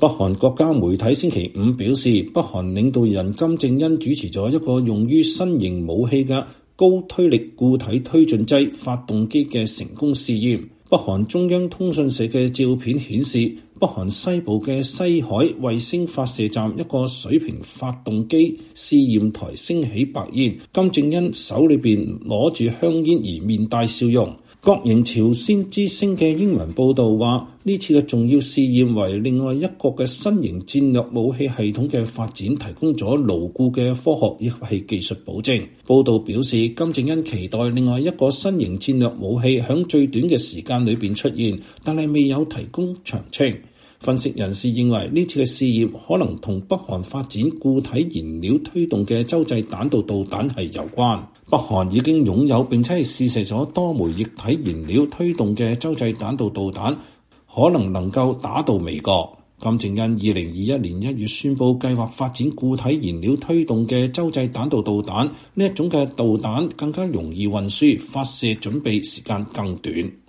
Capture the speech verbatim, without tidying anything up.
北韓國家媒體星期五表示，北韓領導人金正恩主持咗一個用於新型武器嘅高推力固體推進劑發動機嘅成功試驗。北韓中央通訊社嘅照片顯示，北韓西部嘅西海衛星發射站一個水平發動機試驗台升起白煙，金正恩手裏邊攞住香煙而面帶笑容。國營朝鮮之星嘅英文報導話，呢次嘅重要試驗為另外一國嘅新型戰略武器系統嘅發展提供咗牢固嘅科學亦係技術保證。報導表示，金正恩期待另外一個新型戰略武器響最短嘅時間裏邊出現，但係未有提供詳情。分析人士認為呢次嘅試驗可能同北韓發展固體燃料推動嘅洲際彈道導彈係有關。北韓已經擁有並且係試射咗多枚液體燃料推動嘅洲際彈道導彈，可能能夠打到美國。金正恩二零二一年一月宣布計劃發展固體燃料推動嘅洲際彈道導彈，呢一種嘅導彈更加容易運輸，發射準備時間更短。